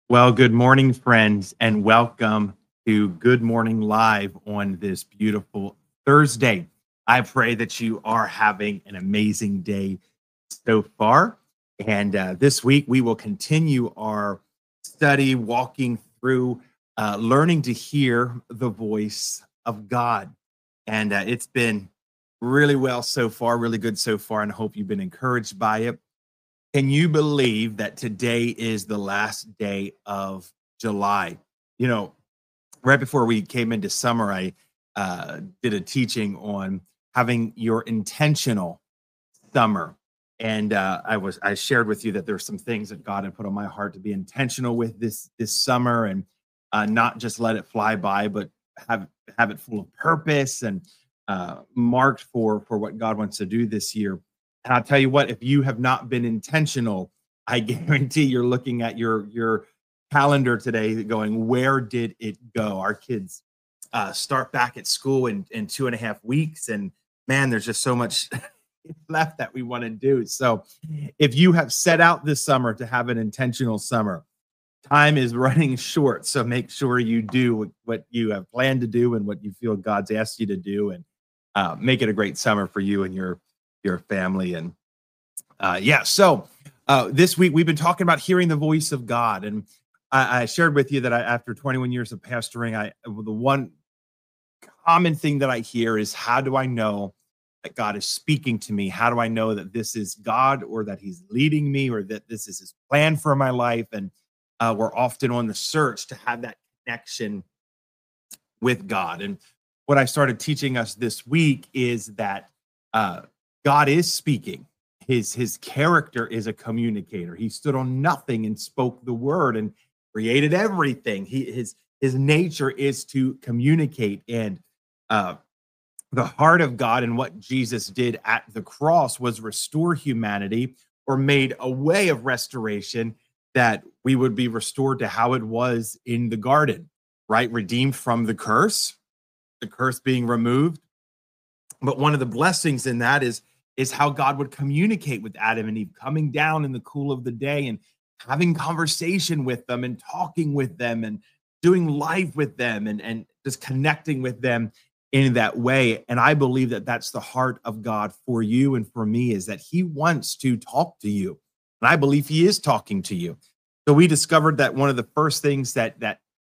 Well, good morning, friends, and welcome to Good Morning Live on this beautiful Thursday. I pray that you are having an amazing day so far. And this week, we will continue our study walking through learning to hear the voice of God. And it's been really well so far, really good so far, and I hope you've been encouraged by it. Can you believe that today is the last day of July? You know, right before we came into summer, I did a teaching on having your intentional summer. And I shared with you that there's some things that God had put on my heart to be intentional with this summer and not just let it fly by, but have it full of purpose and marked for what God wants to do this year. And I'll tell you what, if you have not been intentional, I guarantee you're looking at your calendar today going, where did it go? Our kids start back at school in 2.5 weeks. And man, there's just so much left that we want to do. So if you have set out this summer to have an intentional summer, time is running short. So make sure you do what you have planned to do and what you feel God's asked you to do, and make it a great summer for you and your family. And this week we've been talking about hearing the voice of God, and I shared with you that after 21 years of pastoring, the one common thing that I hear is, how do I know that God is speaking to me? How do I know that this is God, or that He's leading me, or that this is His plan for my life? And we're often on the search to have that connection with God. And what I started teaching us this week is that God is speaking. His character is a communicator. He stood on nothing and spoke the word and created everything. His nature is to communicate. And the heart of God and what Jesus did at the cross was restore humanity, or made a way of restoration that we would be restored to how it was in the garden, right? Redeemed from the curse being removed. But one of the blessings in that is how God would communicate with Adam and Eve, coming down in the cool of the day and having conversation with them and talking with them and doing life with them and just connecting with them in that way. And I believe that that's the heart of God for you and for me, is that He wants to talk to you. And I believe He is talking to you. So we discovered that one of the first things that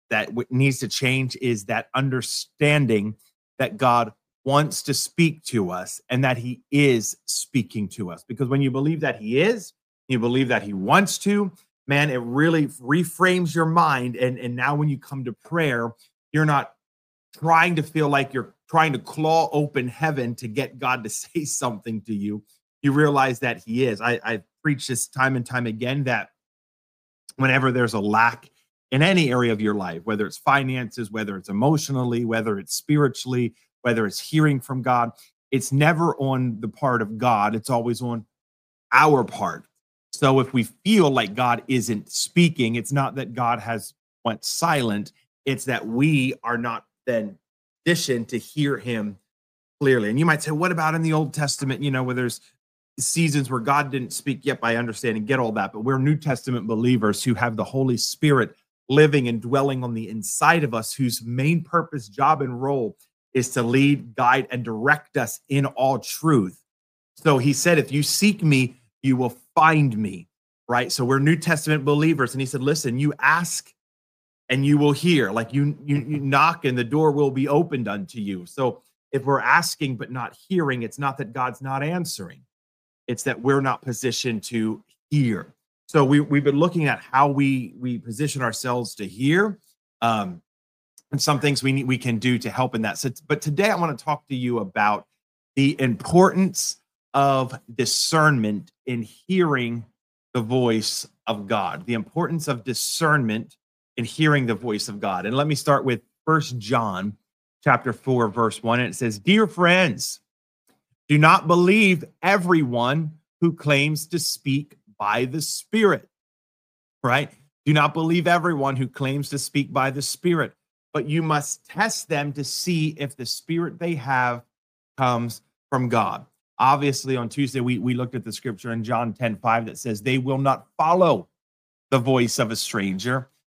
needs to change is that understanding that God wants to speak to us and that He is speaking to us. Because when you believe that He is, you believe that He wants to, man, it really reframes your mind. And now when you come to prayer, you're not trying to feel like you're trying to claw open heaven to get God to say something to you. You realize that He is. I've preached this time and time again, that whenever there's a lack in any area of your life, whether it's finances, whether it's emotionally, whether it's spiritually, whether it's hearing from God, it's never on the part of God. It's always on our part. So if we feel like God isn't speaking, it's not that God has went silent. It's that we are not then positioned to hear Him clearly. And you might say, what about in the Old Testament, where there's seasons where God didn't speak? Yep, I understand and get all that. But we're New Testament believers who have the Holy Spirit living and dwelling on the inside of us, whose main purpose, job, and role is to lead, guide, and direct us in all truth. So He said, if you seek me, you will find me, right? So we're New Testament believers. And He said, listen, you ask and you will hear. Like you knock and the door will be opened unto you. So if we're asking but not hearing, it's not that God's not answering. It's that we're not positioned to hear. So we've been looking at how we position ourselves to hear, and some things we can do to help in that. So, but today I want to talk to you about the importance of discernment in hearing the voice of God. The importance of discernment in hearing the voice of God. And let me start with 1 John chapter 4, verse 1. And it says, "Dear friends, do not believe everyone who claims to speak by the Spirit," right? Do not believe everyone who claims to speak by the Spirit, but you must test them to see if the Spirit they have comes from God. Obviously, on Tuesday, we looked at the scripture in John 10:5 that says, they will not follow the voice of a stranger,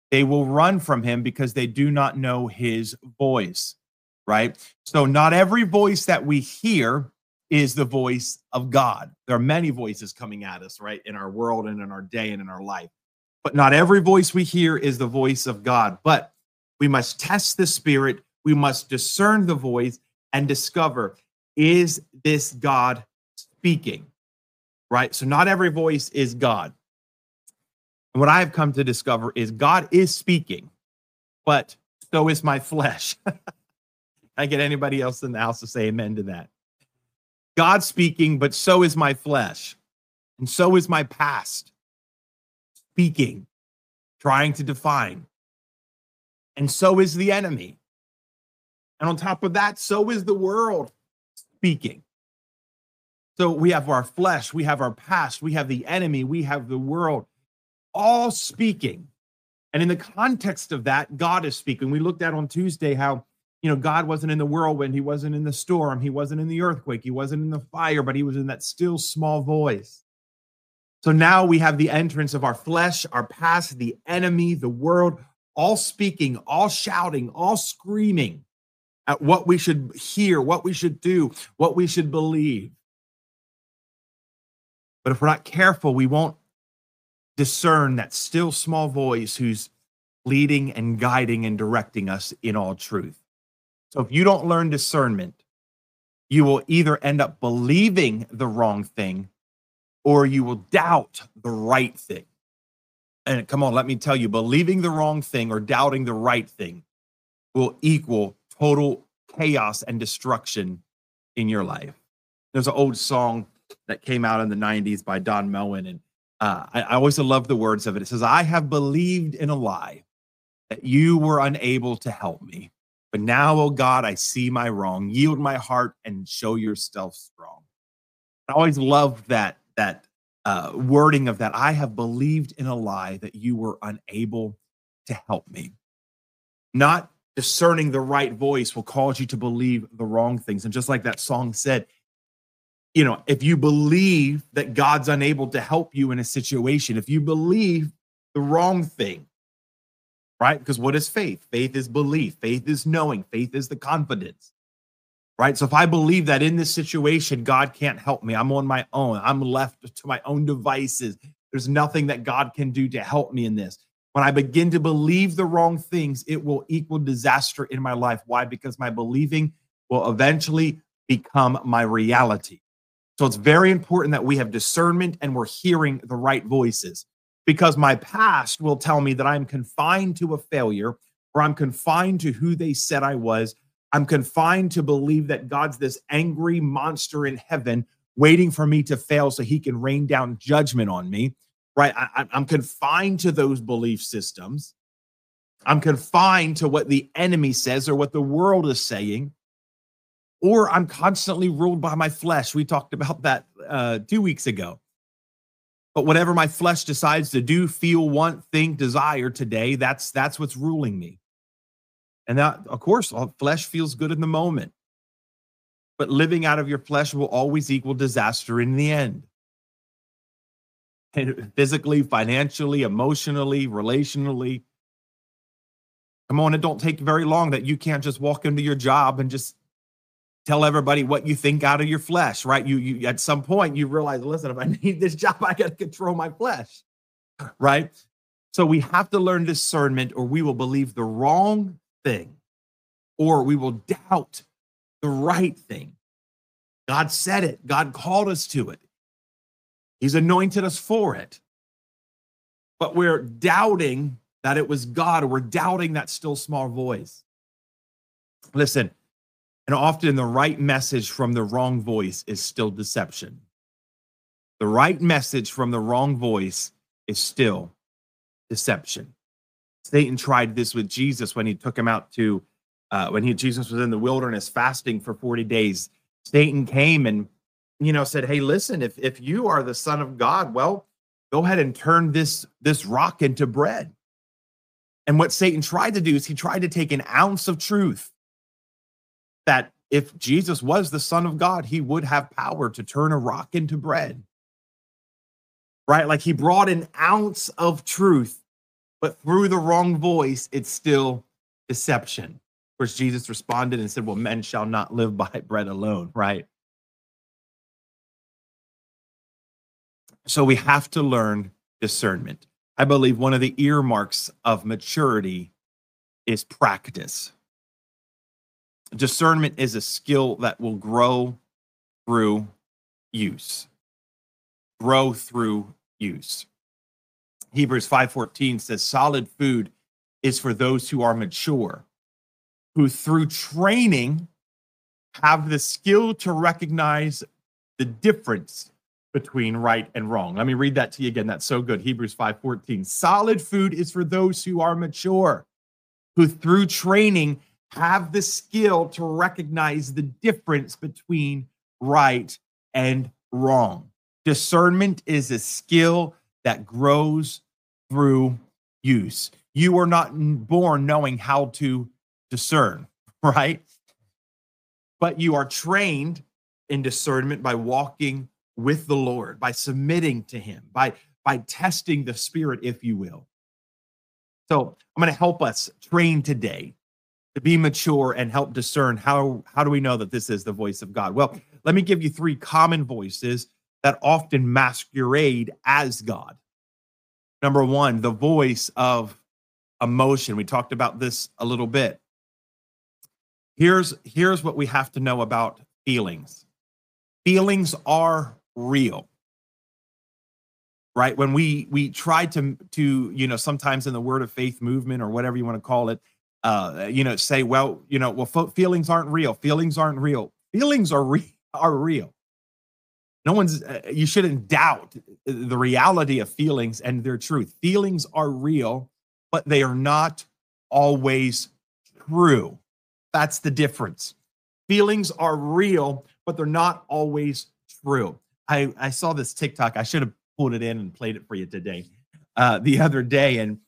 They will run from him because they do not know his voice, right? So not every voice that we hear is the voice of God. There are many voices coming at us, right, in our world and in our day and in our life. But not every voice we hear is the voice of God. But we must test the spirit. We must discern the voice and discover, is this God speaking, right? So not every voice is God. And what I have come to discover is God is speaking, but so is my flesh. I get anybody else in the house to say amen to that. God's speaking, but so is my flesh. And so is my past speaking, trying to define. And so is the enemy. And on top of that, so is the world speaking. So we have our flesh, we have our past, we have the enemy, we have the world, all speaking. And in the context of that, God is speaking. We looked at on Tuesday how, God wasn't in the whirlwind, he wasn't in the storm, he wasn't in the earthquake, he wasn't in the fire, but he was in that still small voice. So now we have the entrance of our flesh, our past, the enemy, the world, all speaking, all shouting, all screaming at what we should hear, what we should do, what we should believe. But if we're not careful, we won't discern that still small voice who's leading and guiding and directing us in all truth. So if you don't learn discernment, you will either end up believing the wrong thing or you will doubt the right thing. And come on, let me tell you, believing the wrong thing or doubting the right thing will equal total chaos and destruction in your life. There's an old song that came out in the 90s by Don Moen, and I always love the words of it. It says, "I have believed in a lie that you were unable to help me. But now, oh God, I see my wrong. Yield my heart and show yourself strong." I always loved that wording of that. I have believed in a lie that you were unable to help me. Not discerning the right voice will cause you to believe the wrong things. And just like that song said, if you believe that God's unable to help you in a situation, if you believe the wrong thing, right? Because what is faith? Faith is belief. Faith is knowing. Faith is the confidence, right? So if I believe that in this situation, God can't help me, I'm on my own, I'm left to my own devices, there's nothing that God can do to help me in this. When I begin to believe the wrong things, it will equal disaster in my life. Why? Because my believing will eventually become my reality. So it's very important that we have discernment and we're hearing the right voices, because my past will tell me that I'm confined to a failure, or I'm confined to who they said I was. I'm confined to believe that God's this angry monster in heaven waiting for me to fail so he can rain down judgment on me, right? I'm confined to those belief systems. I'm confined to what the enemy says or what the world is saying. Or I'm constantly ruled by my flesh. We talked about that 2 weeks ago. But whatever my flesh decides to do, feel, want, think, desire today, that's what's ruling me. And that, of course, flesh feels good in the moment. But living out of your flesh will always equal disaster in the end. And physically, financially, emotionally, relationally. Come on, it don't take very long that you can't just walk into your job and just tell everybody what you think out of your flesh, right? You at some point you realize, listen, if I need this job, I got to control my flesh, right? So we have to learn discernment, or we will believe the wrong thing, or we will doubt the right thing. God said it. God called us to it. He's anointed us for it. But we're doubting that it was God, or we're doubting that still small voice. Listen, and often the right message from the wrong voice is still deception. The right message from the wrong voice is still deception. Satan tried this with Jesus when he took him out to, Jesus was in the wilderness fasting for 40 days. Satan came and, said, hey, listen, if you are the Son of God, well, go ahead and turn this rock into bread. And what Satan tried to do is he tried to take an ounce of truth, that if Jesus was the Son of God, he would have power to turn a rock into bread, right? Like he brought an ounce of truth but through the wrong voice, it's still deception. Of course, Jesus responded and said, well, men shall not live by bread alone, right? So we have to learn discernment. I believe one of the earmarks of maturity is practice. Discernment is a skill that will grow through use. Grow through use. Hebrews 5:14 says, solid food is for those who are mature, who through training have the skill to recognize the difference between right and wrong. Let me read that to you again. That's so good. Hebrews 5:14. Solid food is for those who are mature, who through training have the skill to recognize the difference between right and wrong. Discernment is a skill that grows through use. You are not born knowing how to discern, right? But you are trained in discernment by walking with the Lord, by submitting to him, by testing the spirit, if you will. So I'm going to help us train today to be mature and help discern how do we know that this is the voice of God? Well, let me give you three common voices that often masquerade as God. Number one, the voice of emotion. We talked about this a little bit. Here's what we have to know about feelings. Feelings are real, right? When we try to sometimes in the Word of Faith movement or whatever you want to call it, say, feelings aren't real. Feelings aren't real. Feelings are real. No one's, you shouldn't doubt the reality of feelings and their truth. Feelings are real, but they are not always true. That's the difference. Feelings are real, but they're not always true. I saw this TikTok. I should have pulled it in and played it for you today, the other day. And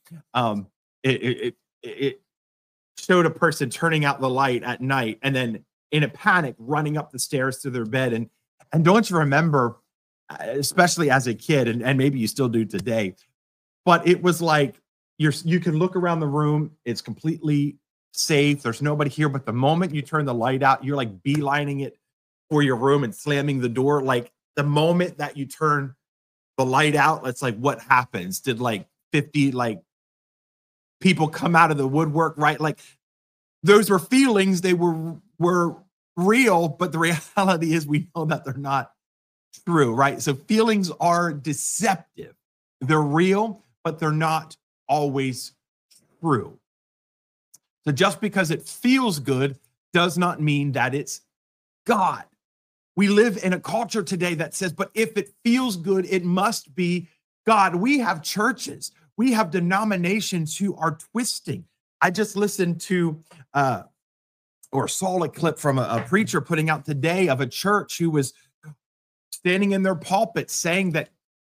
it showed a person turning out the light at night and then in a panic running up the stairs to their bed. And don't you remember, especially as a kid, and maybe you still do today, but it was like you can look around the room. It's completely safe. There's nobody here. But the moment you turn the light out, you're like beelining it for your room and slamming the door. Like the moment that you turn the light out, it's like, what happens? Did like 50 people come out of the woodwork, right? Like those were feelings. They were real, but the reality is we know that they're not true, right? So feelings are deceptive. They're real, but they're not always true. So just because it feels good does not mean that it's God. We live in a culture today that says, but if it feels good, it must be God. We have churches, we have denominations who are twisting. I just listened to or saw a clip from a preacher putting out today of a church who was standing in their pulpit saying that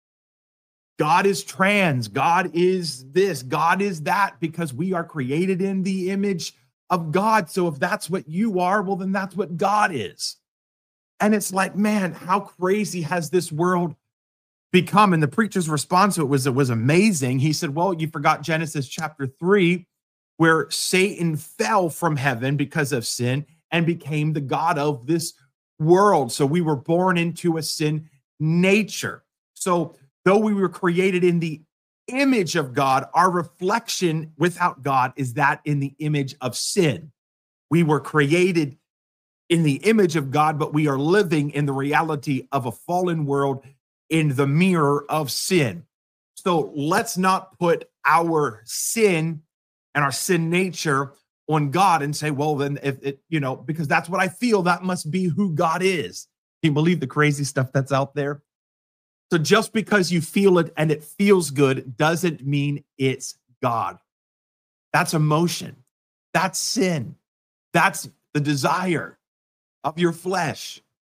God is trans, God is this, God is that, because we are created in the image of God. So if that's what you are, well, then that's what God is. And it's like, man, how crazy has this world become? And the preacher's response to it was amazing. He said, well, you forgot Genesis chapter 3, where Satan fell from heaven because of sin and became the god of this world. So we were born into a sin nature. So though we were created in the image of God, our reflection without God is that in the image of sin. We were created in the image of God, but we are living in the reality of a fallen world in the mirror of sin. So let's not put our sin and our sin nature on God and say, well, then if it, because that's what I feel, that must be who God is. Can you believe the crazy stuff that's out there? So just because you feel it and it feels good doesn't mean it's God. That's emotion. That's sin. That's the desire of your flesh.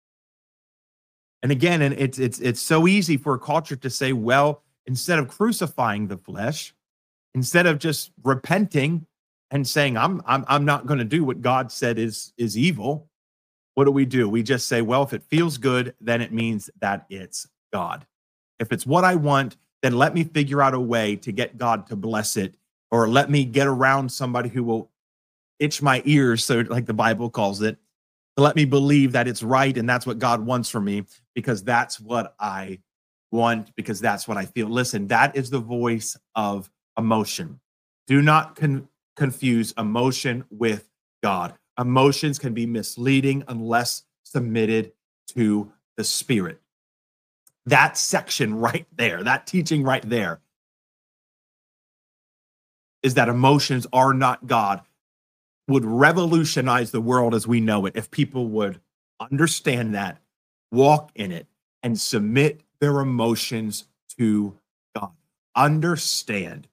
And again, and it's so easy for a culture to say, well, instead of crucifying the flesh, instead of just repenting and saying, I'm not going to do what God said is evil, what do? We just say, well, if it feels good, then it means that it's God. If it's what I want, then let me figure out a way to get God to bless it, or let me get around somebody who will itch my ears, so like the Bible calls it, to let me believe that it's right and that's what God wants for me, because that's what I want, because that's what I feel. Listen, that is the voice of emotion. Do not confuse emotion with God. Emotions can be misleading unless submitted to the Spirit. That section right there, that teaching right there, is that emotions are not God, would revolutionize the world as we know it if people would understand that, walk in it, and submit their emotions to God. Understand,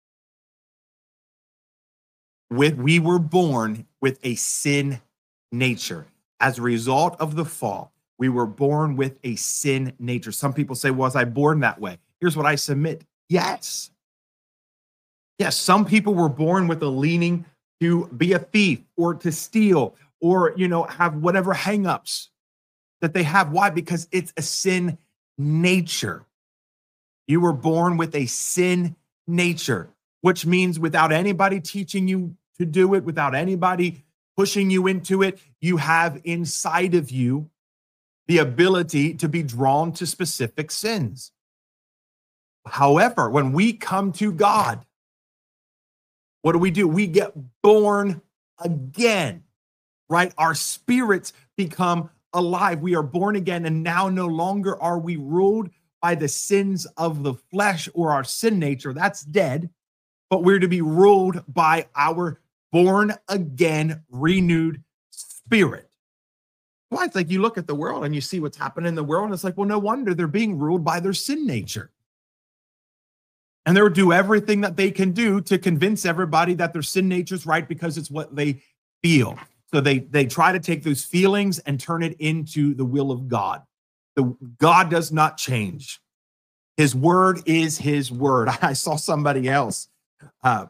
we were born with a sin nature. As a result of the fall, we were born with a sin nature. Some people say, was I born that way? Here's what I submit. Yes. Yes, some people were born with a leaning to be a thief or to steal or, have whatever hangups that they have. Why? Because it's a sin nature. You were born with a sin nature, which means without anybody teaching you to do it, without anybody pushing you into it, you have inside of you the ability to be drawn to specific sins. However, when we come to God, what do? We get born again, right? Our spirits become alive. We are born again, and now no longer are we ruled by the sins of the flesh or our sin nature. That's dead. But we're to be ruled by our born again, renewed spirit. Well, it's like you look at the world and you see what's happening in the world, and it's like, well, no wonder they're being ruled by their sin nature. And they'll do everything that they can do to convince everybody that their sin nature is right because it's what they feel. So they try to take those feelings and turn it into the will of God. God does not change. His word is his word. I saw somebody else, I'll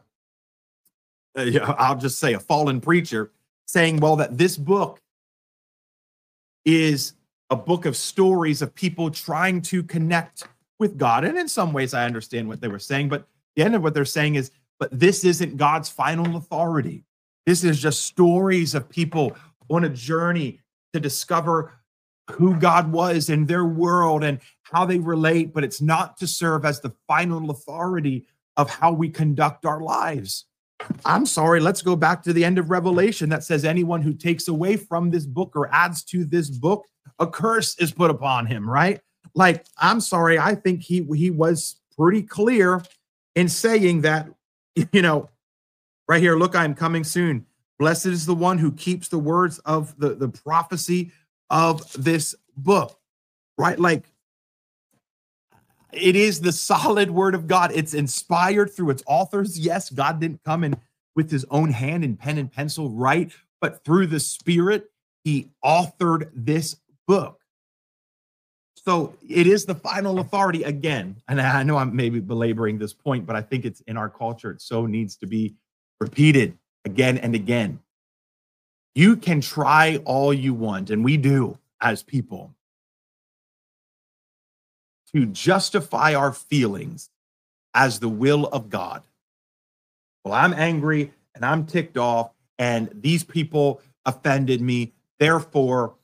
just say a fallen preacher, saying, well, that this book is a book of stories of people trying to connect with God. And in some ways, I understand what they were saying, but the end of what they're saying is, but this isn't God's final authority. This is just stories of people on a journey to discover who God was in their world and how they relate, but it's not to serve as the final authority of how we conduct our lives. I'm sorry, let's go back to the end of Revelation that says anyone who takes away from this book or adds to this book, a curse is put upon him, right? Like, I'm sorry, I think he was pretty clear in saying that, right here, look, I'm coming soon. Blessed is the one who keeps the words of the prophecy of this book, right? Like, it is the solid word of God. It's inspired through its authors. Yes, God didn't come in with his own hand and pen and pencil, right? But through the Spirit, he authored this book. So it is the final authority again. And I know I'm maybe belaboring this point, but I think it's in our culture. It so needs to be repeated again and again. You can try all you want, and we do as people, to justify our feelings as the will of God. Well, I'm angry and I'm ticked off, and these people offended me. Therefore,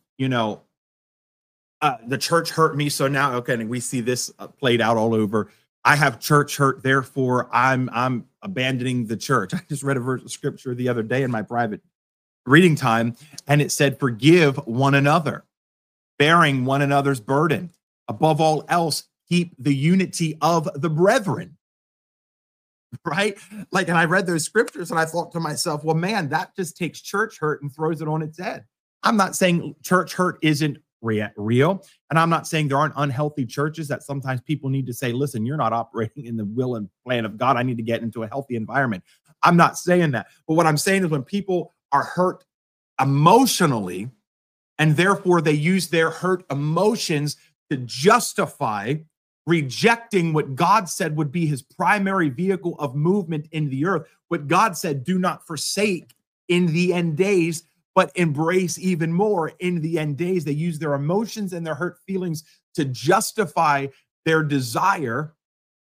the church hurt me. So now, okay, and we see this played out all over. I have church hurt, therefore I'm abandoning the church. I just read a verse of scripture the other day in my private reading time, and it said, forgive one another, bearing one another's burden. Above all else, keep the unity of the brethren. Right? Like, and I read those scriptures and I thought to myself, well, man, that just takes church hurt and throws it on its head. I'm not saying church hurt isn't real. And I'm not saying there aren't unhealthy churches that sometimes people need to say, listen, you're not operating in the will and plan of God. I need to get into a healthy environment. I'm not saying that. But what I'm saying is when people are hurt emotionally, and therefore they use their hurt emotions to justify rejecting what God said would be his primary vehicle of movement in the earth, what God said, do not forsake in the end days, but embrace even more in the end days. They use their emotions and their hurt feelings to justify their desire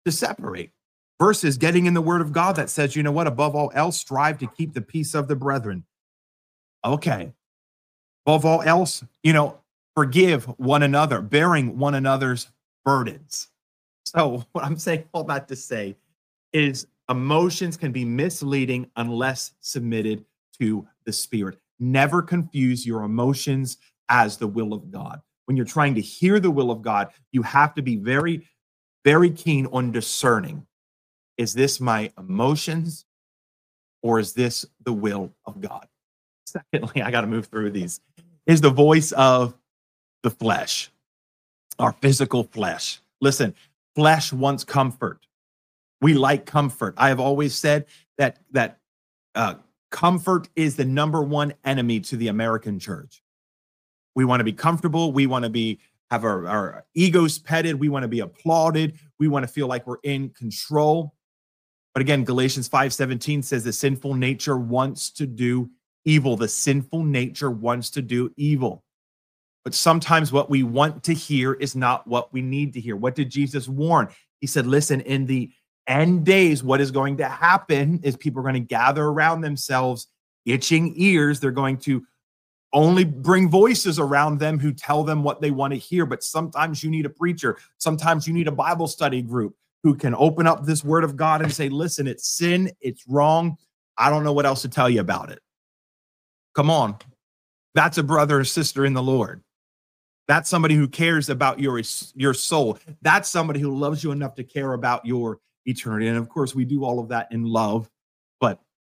to separate versus getting in the word of God that says, you know what, above all else, strive to keep the peace of the brethren. Okay. Above all else, forgive one another, bearing one another's burdens. So what I'm saying all that to say is emotions can be misleading unless submitted to the Spirit. Never confuse your emotions as the will of God. When you're trying to hear the will of God, you have to be very, very keen on discerning. Is this my emotions or is this the will of God? Secondly, I got to move through these, is the voice of the flesh, our physical flesh. Listen, flesh wants comfort. We like comfort. I have always said that comfort is the number one enemy to the American church. We want to be comfortable. We want to have our egos petted. We want to be applauded. We want to feel like we're in control. But again, Galatians 5:17 says the sinful nature wants to do evil. The sinful nature wants to do evil. But sometimes what we want to hear is not what we need to hear. What did Jesus warn? He said, listen, in the end days, what is going to happen is people are going to gather around themselves, itching ears. They're going to only bring voices around them who tell them what they want to hear. But sometimes you need a preacher. Sometimes you need a Bible study group who can open up this word of God and say, listen, it's sin. It's wrong. I don't know what else to tell you about it. Come on. That's a brother or sister in the Lord. That's somebody who cares about your soul. That's somebody who loves you enough to care about your eternity. And of course, we do all of that in love. But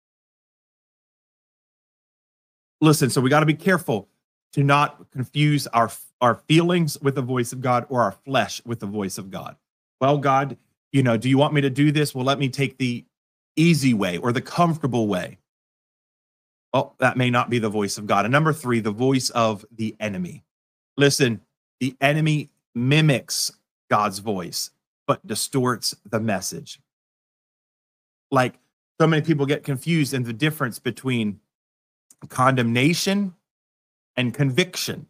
listen, so we got to be careful to not confuse our feelings with the voice of God or our flesh with the voice of God. Well, God, do you want me to do this? Well, let me take the easy way or the comfortable way. Well, that may not be the voice of God. And number 3, the voice of the enemy. Listen, the enemy mimics God's voice, but distorts the message. Like, so many people get confused in the difference between condemnation and conviction,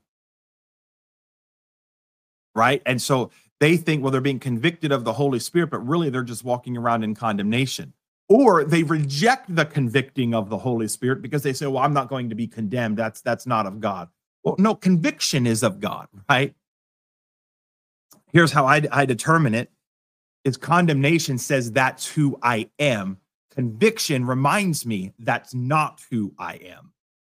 right? And so they think, well, they're being convicted of the Holy Spirit, but really they're just walking around in condemnation. Or they reject the convicting of the Holy Spirit because they say, well, I'm not going to be condemned. That's not of God. Well, no, conviction is of God, right? Here's how I determine it. Is condemnation says that's who I am. Conviction reminds me that's not who I am.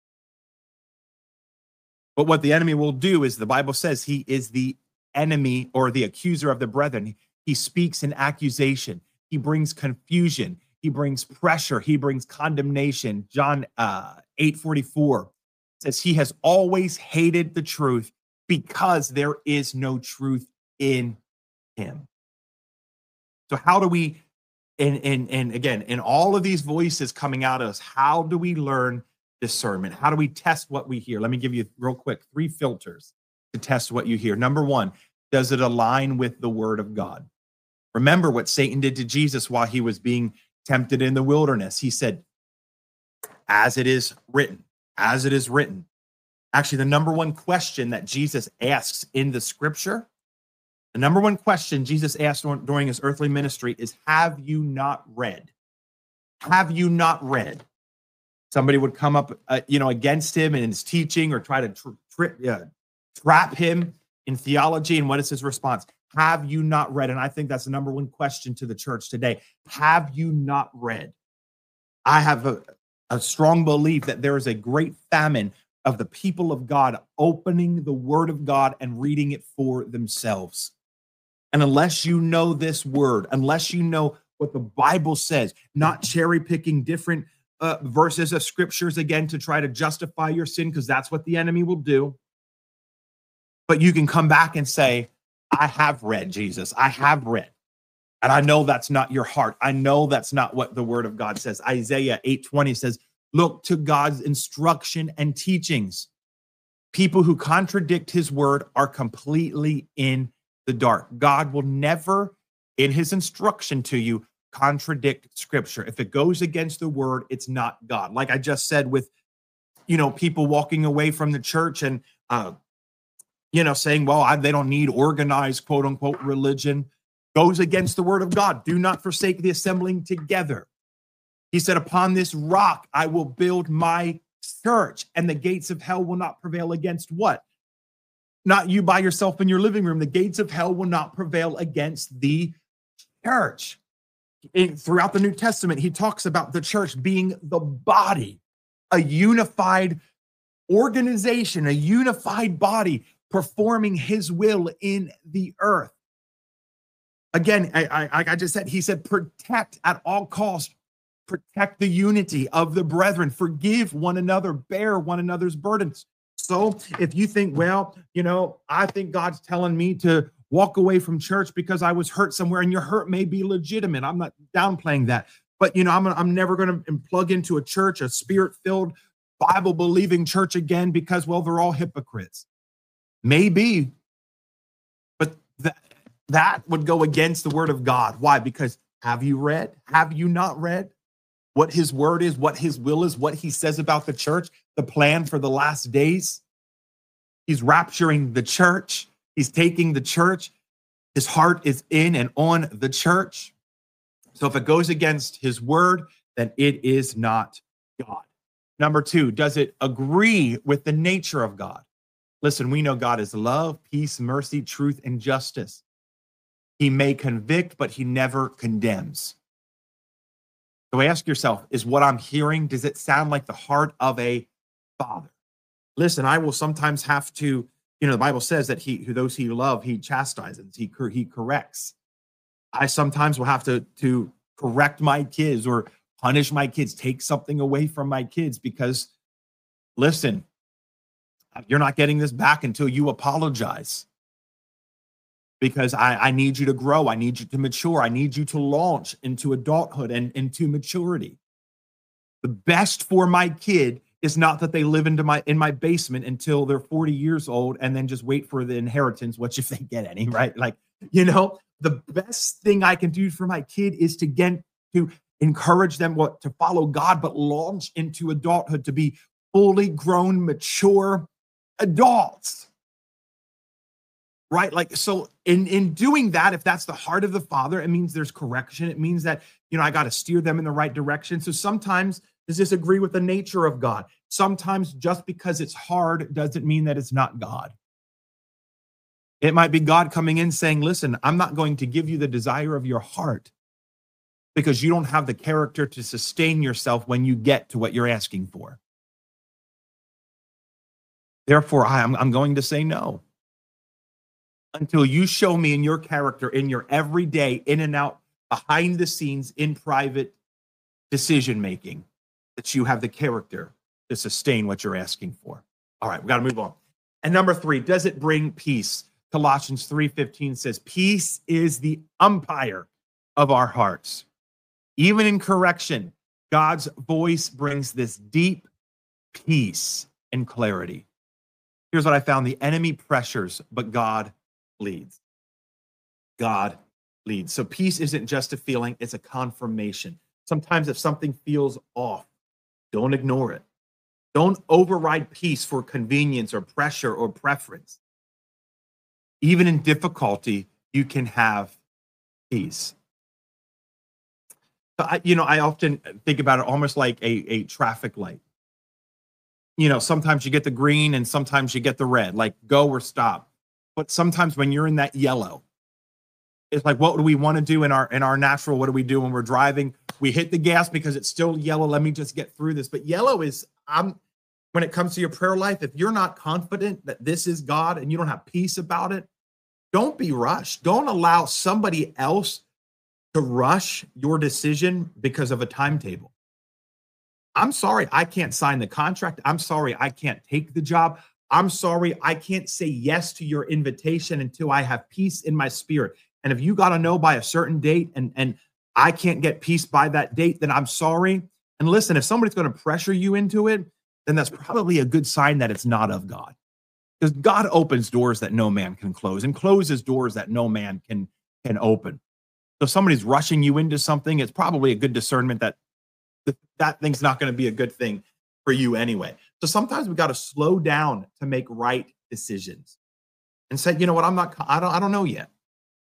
But what the enemy will do is the Bible says he is the enemy or the accuser of the brethren. He speaks in accusation. He brings confusion. He brings pressure. He brings condemnation. John 8:44 says he has always hated the truth because there is no truth in him. So how do we, and again, in all of these voices coming out of us, how do we learn discernment? How do we test what we hear? Let me give you real quick 3 filters to test what you hear. Number 1, does it align with the word of God? Remember what Satan did to Jesus while he was being tempted in the wilderness. He said, as it is written, as it is written. Actually, the number 1 question that Jesus asks in the scripture, the number 1 question Jesus asked during his earthly ministry is, have you not read? Have you not read? Somebody would come up, against him in his teaching or try to trap him in theology. And what is his response? Have you not read? And I think that's the number 1 question to the church today. Have you not read? I have a strong belief that there is a great famine of the people of God opening the word of God and reading it for themselves. And unless you know this word, unless you know what the Bible says, not cherry picking different verses of scriptures again to try to justify your sin, because that's what the enemy will do. But you can come back and say, I have read, Jesus. I have read. And I know that's not your heart. I know that's not what the word of God says. Isaiah 8:20 says, look to God's instruction and teachings. People who contradict his word are completely in the dark. God will never, in his instruction to you, contradict scripture. If it goes against the word, it's not God. Like I just said with, people walking away from the church and, saying, well, they don't need organized, quote unquote, religion. goes against the word of God. Do not forsake the assembling together. He said, upon this rock, I will build my church, and the gates of hell will not prevail against what? Not you by yourself in your living room. The gates of hell will not prevail against the church. Throughout the New Testament, he talks about the church being the body, a unified organization, a unified body performing his will in the earth. Again, I just said, he said, protect at all costs, protect the unity of the brethren, forgive one another, bear one another's burdens. So if you think, well, I think God's telling me to walk away from church because I was hurt somewhere, and your hurt may be legitimate. I'm not downplaying that. But, I'm never going to plug into a church, a spirit-filled, Bible-believing church again because, well, they're all hypocrites. Maybe. But that would go against the word of God. Why? Because have you not read what his word is, what his will is, what he says about the church, the plan for the last days? He's rapturing the church. He's taking the church. His heart is in and on the church. So if it goes against his word, then it is not God. Number two, does it agree with the nature of God? Listen, we know God is love, peace, mercy, truth, and justice. He may convict, but he never condemns. So ask yourself, is what I'm hearing, does it sound like the heart of a father? Listen, I will sometimes have to, the Bible says that those he love, he chastises, he corrects. I sometimes will have to correct my kids or punish my kids, take something away from my kids because, listen, you're not getting this back until you apologize. Because I need you to grow. I need you to mature. I need you to launch into adulthood and into maturity. The best for my kid is not that they live in my basement until they're 40 years old and then just wait for the inheritance, which if they get any, right? The best thing I can do for my kid is to encourage them to follow God, but launch into adulthood, to be fully grown, mature adults. Right? So in doing that, if that's the heart of the father, it means there's correction. It means that, I got to steer them in the right direction. So sometimes does this agree with the nature of God? Sometimes just because it's hard doesn't mean that it's not God. It might be God coming in saying, listen, I'm not going to give you the desire of your heart because you don't have the character to sustain yourself when you get to what you're asking for. Therefore, I'm going to say no. Until you show me in your character, in your everyday, in and out, behind the scenes, in private decision-making, that you have the character to sustain what you're asking for. All right, we got to move on. And number three, does it bring peace? Colossians 3:15 says, peace is the umpire of our hearts. Even in correction, God's voice brings this deep peace and clarity. Here's what I found. The enemy pressures, but God leads. God leads. So peace isn't just a feeling, it's a confirmation. Sometimes if something feels off, don't ignore it. Don't override peace for convenience or pressure or preference. Even in difficulty, you can have peace. So I often think about it almost like a traffic light. Sometimes you get the green and sometimes you get the red, like go or stop. But sometimes when you're in that yellow, it's like, what do we want to do in our natural? What do we do when we're driving? We hit the gas because it's still yellow. Let me just get through this. But yellow is, when it comes to your prayer life, if you're not confident that this is God and you don't have peace about it, don't be rushed. Don't allow somebody else to rush your decision because of a timetable. I'm sorry, I can't sign the contract. I'm sorry, I can't take the job. I'm sorry, I can't say yes to your invitation until I have peace in my spirit. And if you got to know by a certain date and I can't get peace by that date, then I'm sorry. And listen, if somebody's going to pressure you into it, then that's probably a good sign that it's not of God. Because God opens doors that no man can close and closes doors that no man can open. So if somebody's rushing you into something, it's probably a good discernment that that thing's not going to be a good thing for you anyway. So sometimes we got to slow down to make right decisions and say, you know what, I don't know yet.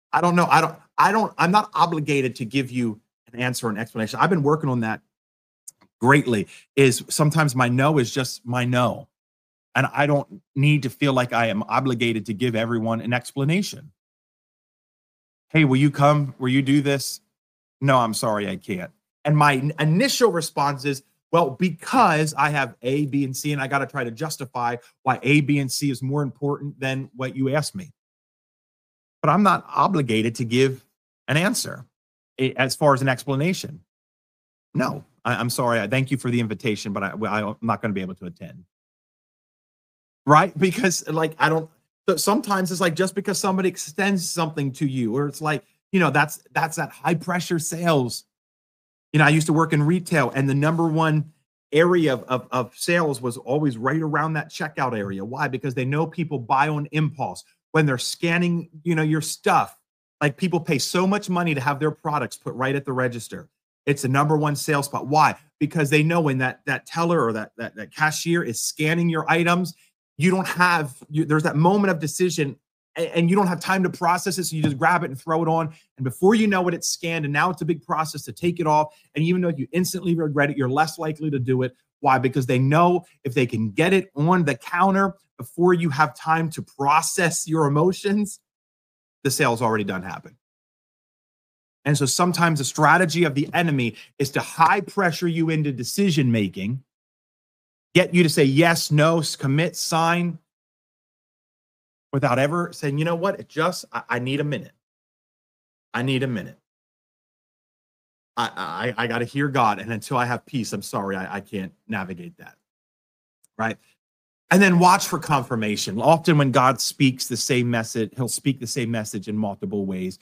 I don't know. I'm not obligated to give you an answer or an explanation. I've been working on that greatly. Is sometimes my no is just my no. And I don't need to feel like I am obligated to give everyone an explanation. Hey, will you come? Will you do this? No, I'm sorry, I can't. And my initial response is, well, because I have A, B, and C, and I got to try to justify why A, B, and C is more important than what you asked me. But I'm not obligated to give an answer as far as an explanation. No, I'm sorry. I thank you for the invitation, but I'm not going to be able to attend. Right? Because like I don't. Sometimes it's like just because somebody extends something to you, or it's like that's that high pressure sales. I used to work in retail, and the number one area of sales was always right around that checkout area. Why? Because they know people buy on impulse when they're scanning, your stuff. Like people pay so much money to have their products put right at the register. It's the number one sales spot. Why? Because they know when that teller or that cashier is scanning your items, you don't have there's that moment of decision and you don't have time to process it. So you just grab it and throw it on. And before you know it, it's scanned. And now it's a big process to take it off. And even though you instantly regret it, you're less likely to do it. Why? Because they know if they can get it on the counter before you have time to process your emotions, the sale's already done happen. And so sometimes the strategy of the enemy is to high pressure you into decision making, get you to say yes, no, commit, sign, without ever saying, you know what, I need a minute. I need a minute. I got to hear God. And until I have peace, I'm sorry, I can't navigate that. Right. And then watch for confirmation. Often when God speaks the same message, he'll speak the same message in multiple ways.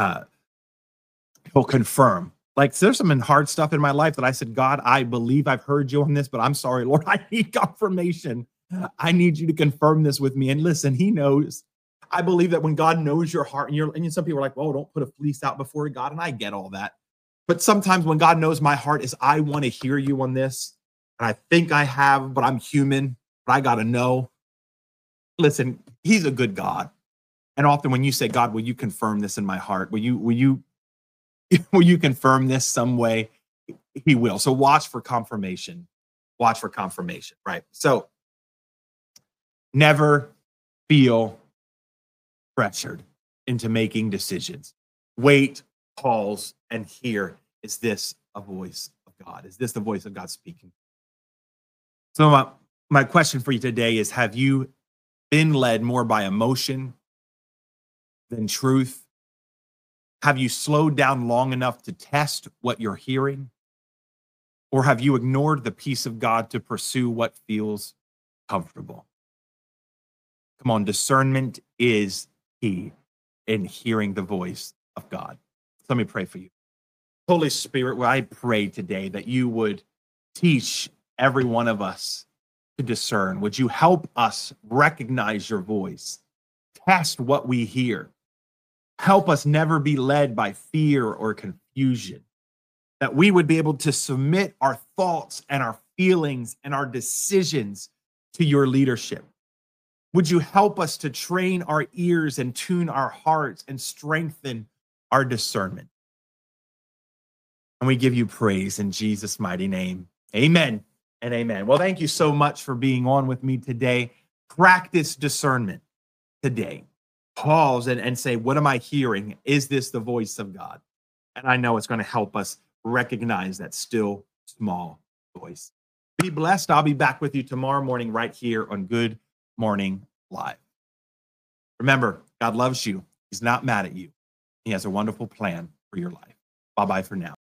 He'll confirm. Like there's some hard stuff in my life that I said, God, I believe I've heard you on this, but I'm sorry, Lord, I need confirmation. I need you to confirm this with me. And listen, he knows. I believe that when God knows your heart, and some people are like, well, don't put a fleece out before God. And I get all that. But sometimes when God knows my heart is, I want to hear you on this. And I think I have, but I'm human, but I got to know. Listen, he's a good God. And often when you say, God, will you confirm this in my heart? Will you confirm this some way? He will. So watch for confirmation. Watch for confirmation, right? So never feel pressured into making decisions. Wait, pause, and hear. Is this a voice of God? Is this the voice of God speaking? So my question for you today is, have you been led more by emotion than truth? Have you slowed down long enough to test what you're hearing? Or have you ignored the peace of God to pursue what feels comfortable? Come on, discernment is key in hearing the voice of God. Let me pray for you. Holy Spirit, I pray today that you would teach every one of us to discern. Would you help us recognize your voice? Test what we hear. Help us never be led by fear or confusion. That we would be able to submit our thoughts and our feelings and our decisions to your leadership. Would you help us to train our ears and tune our hearts and strengthen our discernment? And we give you praise in Jesus' mighty name. Amen and amen. Well, thank you so much for being on with me today. Practice discernment today. Pause and say, what am I hearing? Is this the voice of God? And I know it's going to help us recognize that still small voice. Be blessed. I'll be back with you tomorrow morning right here on Good Morning Live. Remember, God loves you. He's not mad at you. He has a wonderful plan for your life. Bye-bye for now.